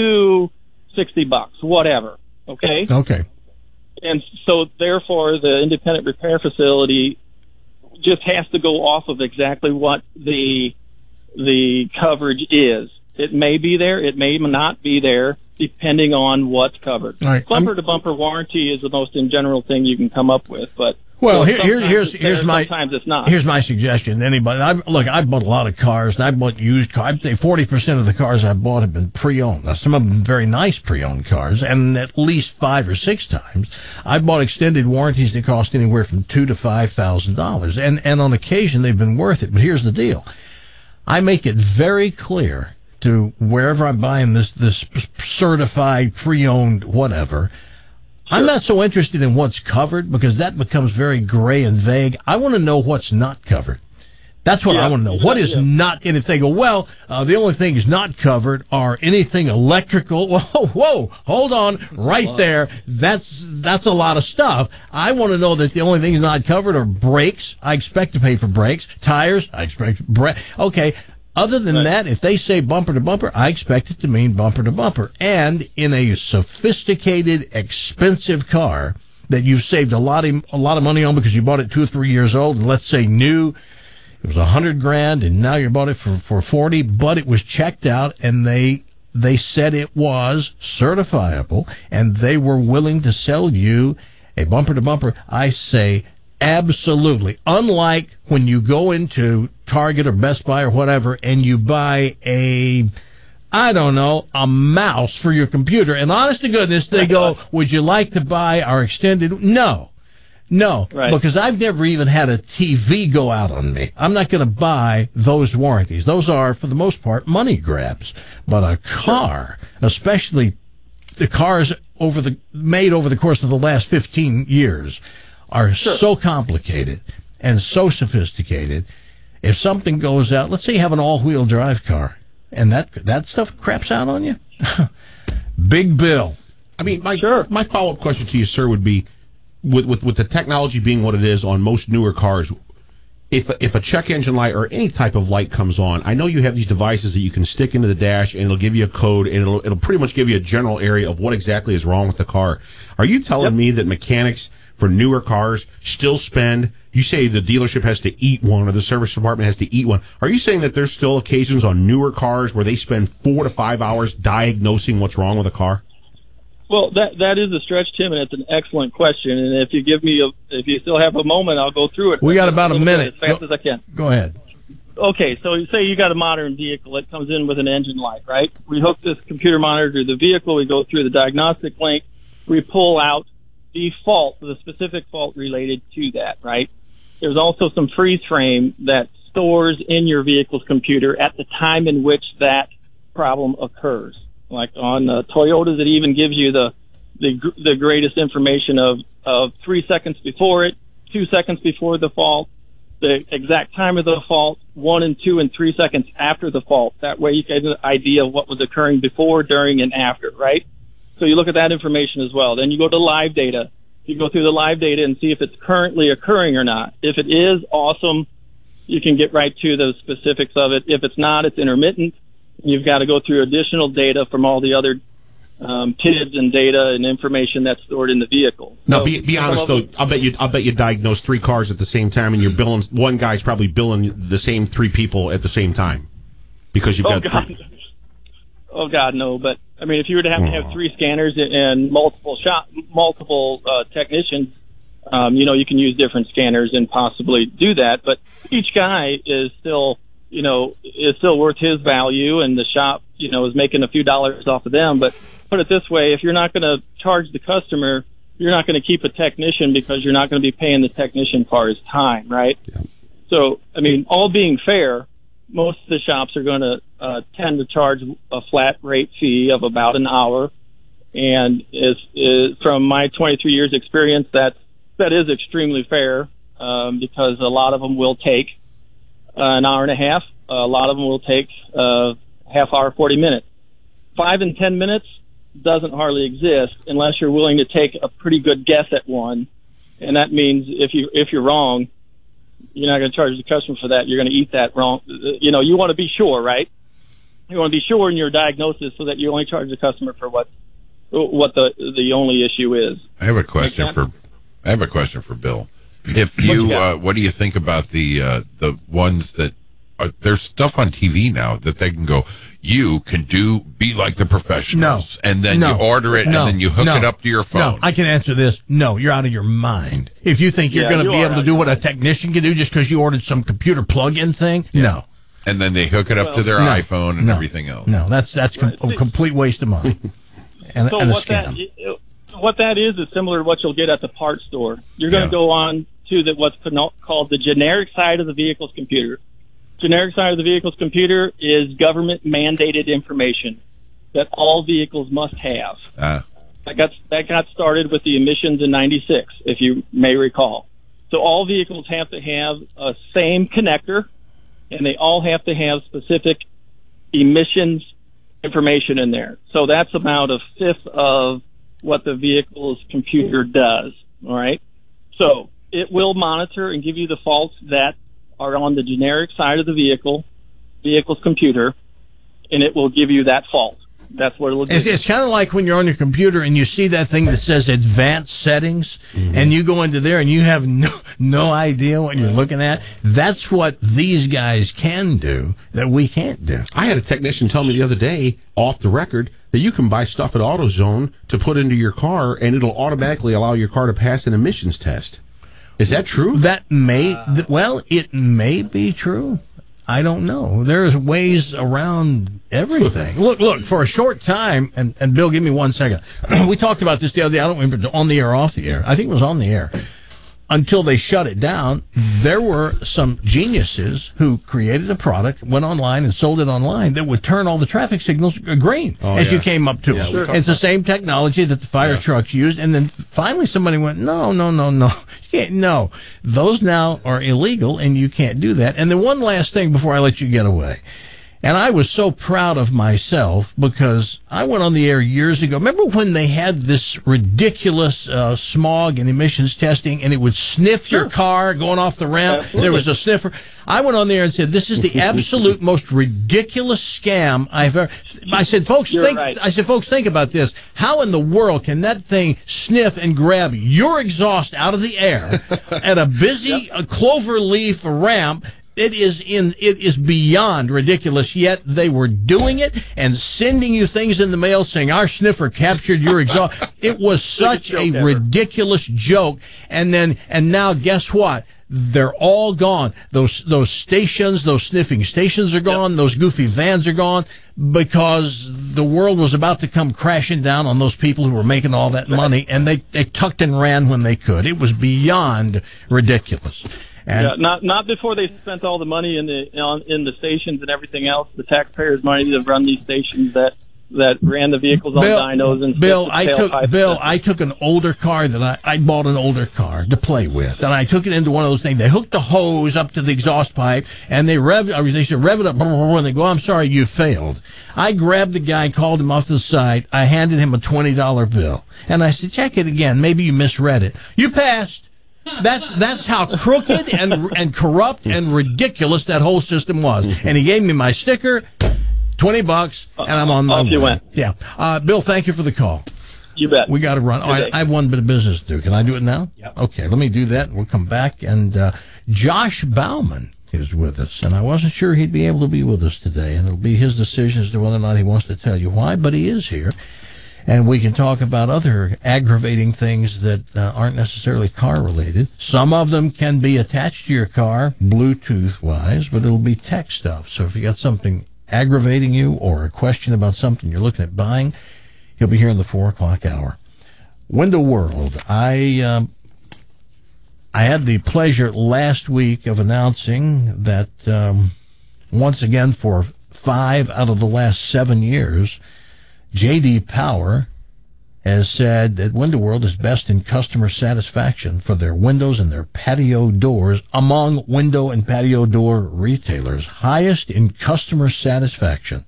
to sixty bucks, whatever. Okay? Okay. And so therefore the independent repair facility just has to go off of exactly what the, the coverage is. It may be there. It may not be there, depending on what's covered. All right. Bumper to bumper warranty is the most in general thing you can come up with, but Well, so here, here, sometimes here's it's there, here's my sometimes it's not. here's my suggestion. Anybody, I've, look, I bought a lot of cars, and I bought used cars. I'd say forty percent of the cars I bought have been pre-owned. Now, some of them very nice pre-owned cars, and at least five or six times I bought extended warranties that cost anywhere from two to five thousand dollars, and and on occasion they've been worth it. But here's the deal: I make it very clear to wherever I'm buying this this certified pre-owned whatever. I'm not so interested in what's covered because that becomes very gray and vague. I want to know what's not covered. That's what Yeah, I want to know. What is yeah. not, and if they go, well, uh, the only things not covered are anything electrical. Whoa, whoa, hold on, that's right there. That's that's a lot of stuff. I want to know that the only things not covered are brakes. I expect to pay for brakes. Tires, I expect bra- Okay, other than right. that, if they say bumper to bumper, I expect it to mean bumper to bumper. And in a sophisticated, expensive car that you've saved a lot of, a lot of money on because you bought it two or three years old, and let's say new, it was a hundred grand, and now you bought it for, for forty, but it was checked out, and they they said it was certifiable, and they were willing to sell you a bumper to bumper. I say absolutely. Unlike when you go into Target or Best Buy or whatever, and you buy a, I don't know, a mouse for your computer, and honest to goodness, they go, would you like to buy our extended? No. No, right. because I've never even had a T V go out on me. I'm not going to buy those warranties. Those are, for the most part, money grabs. But a car, sure. especially the cars over the made over the course of the last fifteen years, are sure. so complicated and so sophisticated. If something goes out, let's say you have an all-wheel drive car, and that that stuff craps out on you, big bill. I mean, my sure. my follow-up question to you, sir, would be, With, with with the technology being what it is on most newer cars, if if a check engine light or any type of light comes on, I know you have these devices that you can stick into the dash, and it'll give you a code, and it'll it'll pretty much give you a general area of what exactly is wrong with the car. Are you telling yep. me that mechanics for newer cars still spend, you say the dealership has to eat one or the service department has to eat one, are you saying that there's still occasions on newer cars where they spend four to five hours diagnosing what's wrong with a car? Well, that that is a stretch, Tim, and it's an excellent question. And if you give me a, if you still have a moment, I'll go through it. We got about a minute. As fast go, as I can. Go ahead. Okay, so you say you got a modern vehicle. It comes in with an engine light, right? We hook this computer monitor to the vehicle. We go through the diagnostic link. We pull out the fault, the specific fault related to that, right? There's also some freeze frame that stores in your vehicle's computer at the time in which that problem occurs. Like on uh, Toyotas, it even gives you the, the the greatest information of, of three seconds before it, two seconds before the fault, the exact time of the fault, one and two and three seconds after the fault. That way you get an idea of what was occurring before, during, and after, right? So you look at that information as well. Then you go to live data. You go through the live data and see if it's currently occurring or not. If it is, awesome. You can get right to the specifics of it. If it's not, it's intermittent. You've got to go through additional data from all the other um, P I Ds and data and information that's stored in the vehicle. Now, so, be, be honest though. I'll bet you. I'll bet you diagnose three cars at the same time, and you're billing. One guy's probably billing the same three people at the same time because you've oh got. God. Three. Oh God, no. But I mean, if you were to have to have three scanners and multiple shop, multiple uh, technicians, um, you know, you can use different scanners and possibly do that. But each guy is still. you know, is still worth his value, and the shop, you know, is making a few dollars off of them. But put it this way, if you're not going to charge the customer, you're not going to keep a technician because you're not going to be paying the technician for his time, right? Yeah. So, I mean, all being fair, most of the shops are going to uh, tend to charge a flat rate fee of about an hour. And is, is from my twenty-three years experience, that that is extremely fair um, because a lot of them will take Uh, an hour and a half. Uh, a lot of them will take uh, half hour, forty minutes. Five and ten minutes doesn't hardly exist unless you're willing to take a pretty good guess at one. And that means if you if you're wrong, you're not going to charge the customer for that. You're going to eat that wrong. You know, you want to be sure, right? You want to be sure in your diagnosis so that you only charge the customer for what what the the only issue is. I have a question for I have a question for Bill. If you, uh, what do you think about the uh, the ones that are, there's stuff on T V now that they can go, you can do be like the professionals, no. and then no. you order it, no. and then you hook no. it up to your phone. No, I can answer this. No, you're out of your mind. If you think you're yeah, going to you be able to do what a technician can do just because you ordered some computer plug-in thing, yeah. no. And then they hook it up well, to their no. iPhone and no. everything else. No, that's that's right. com- a complete waste of money. and, so and a what scam. that what that is is similar to what you'll get at the parts store. You're going to Yeah. go on to the what's called the generic side of the vehicle's computer. Generic side of the vehicle's computer is government mandated information that all vehicles must have. Uh. That got that got started with the emissions in ninety-six, if you may recall. So all vehicles have to have a same connector and they all have to have specific emissions information in there. So that's about a fifth of what the vehicle's computer does. All right. So it will monitor and give you the faults that are on the generic side of the vehicle, vehicle's computer, and it will give you that fault. That's what it will do. It's, it's kind of like when you're on your computer and you see that thing that says advanced settings, mm-hmm. and you go into there and you have no no idea what you're looking at. That's what these guys can do that we can't do. I had a technician tell me the other day, off the record, that you can buy stuff at AutoZone to put into your car, and it'll automatically allow your car to pass an emissions test. Is that true? That may, th- well, it may be true. I don't know. There's ways around everything. look, look, for a short time, and, and Bill, give me one second. We talked about this the other day. I don't remember on the air or off the air. I think it was on the air. Until they shut it down, there were some geniuses who created a product, went online and sold it online that would turn all the traffic signals green oh, as yeah. you came up to yeah, it. Sure. It's the same technology that the fire yeah. trucks used, and then finally somebody went, no, no, no, no, you can't, no. Those now are illegal, and you can't do that. And then one last thing before I let you get away. And I was so proud of myself because I went on the air years ago. Remember when they had this ridiculous uh, smog and emissions testing, and it would sniff your car going off the ramp? Absolutely. There was a sniffer. I went on there and said, this is the absolute most ridiculous scam I've ever... I said, folks, You're think. right. I said, folks, think about this. How in the world can that thing sniff and grab your exhaust out of the air at a busy yep. uh, clover leaf ramp? It is in. It is beyond ridiculous. Yet they were doing it and sending you things in the mail saying our sniffer captured your exhaust. It was such a ever. ridiculous joke. And then and now guess what? They're all gone. Those those stations, those sniffing stations are gone. Yep. Those goofy vans are gone because the world was about to come crashing down on those people who were making all that money, and they they tucked and ran when they could. It was beyond ridiculous. And yeah, not not before they spent all the money in the on, in the stations and everything else, the taxpayers' money to run these stations that that ran the vehicles on Bill, dynos and Bill, I took Bill, stuff. I took an older car that I I bought an older car to play with, and I took it into one of those things. They hooked the hose up to the exhaust pipe, and they rev. Or they said rev it up, and they go, "I'm sorry, you failed." I grabbed the guy, called him off the side. I handed him a twenty dollar bill, and I said, "Check it again. Maybe you misread it. You passed." That's that's how crooked and and corrupt and ridiculous that whole system was. And he gave me my sticker, twenty bucks, and I'm on my Off way. you went. Yeah. Uh, Bill, thank you for the call. You bet. We got to run. All right, I have one bit of business to do. Can I do it now? Yep. Okay, let me do that, and we'll come back. And uh, Josh Bauman is with us, and I wasn't sure he'd be able to be with us today, and it'll be his decision as to whether or not he wants to tell you why, but he is here. And we can talk about other aggravating things that uh, aren't necessarily car-related. Some of them can be attached to your car, Bluetooth-wise, but it'll be tech stuff. So if you got something aggravating you or a question about something you're looking at buying, he'll be here in the four o'clock hour. Window World. I um, I had the pleasure last week of announcing that um, once again for five out of the last seven years, J D. Power has said that Window World is best in customer satisfaction for their windows and their patio doors among window and patio door retailers. Highest in customer satisfaction.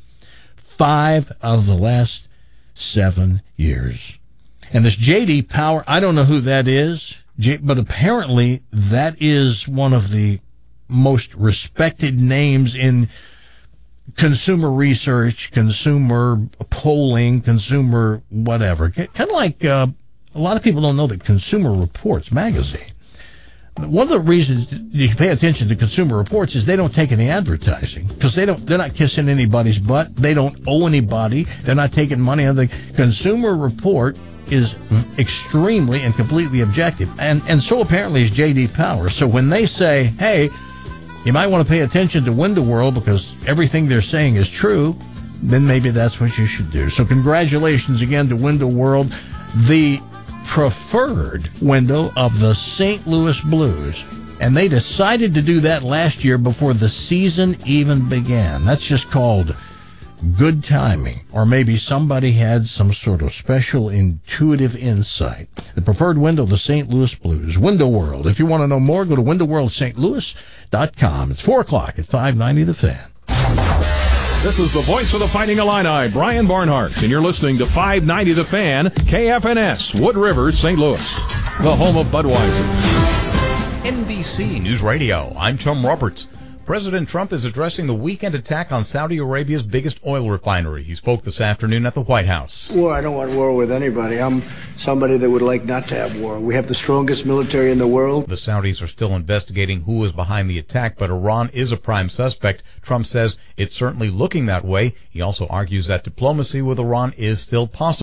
Five out of the last seven years. And this J D. Power, I don't know who that is, but apparently that is one of the most respected names in consumer research, consumer polling, consumer whatever. Kind of like uh, a lot of people don't know that Consumer Reports magazine. One of the reasons you pay attention to Consumer Reports is they don't take any advertising because they don't. They're not kissing anybody's butt. They don't owe anybody. They're not taking money on the Consumer Report. Is extremely and completely objective, and and so apparently is J D. Power. So when they say, hey, you might want to pay attention to Window World because everything they're saying is true, then maybe that's what you should do. So congratulations again to Window World, the preferred window of the Saint Louis Blues. And they decided to do that last year before the season even began. That's just called good timing, or maybe somebody had some sort of special intuitive insight. The preferred window, the Saint Louis Blues. Window World. If you want to know more, go to window world st louis dot com. It's four o'clock at five ninety The Fan. This is the voice of the Fighting Illini, Brian Barnhart, and you're listening to five ninety The Fan, K F N S, Wood River, Saint Louis, the home of Budweiser. N B C News Radio, I'm Tom Roberts. President Trump is addressing the weekend attack on Saudi Arabia's biggest oil refinery. He spoke this afternoon at the White House. War, I don't want war with anybody. I'm somebody that would like not to have war. We have the strongest military in the world. The Saudis are still investigating who was behind the attack, but Iran is a prime suspect. Trump says it's certainly looking that way. He also argues that diplomacy with Iran is still possible.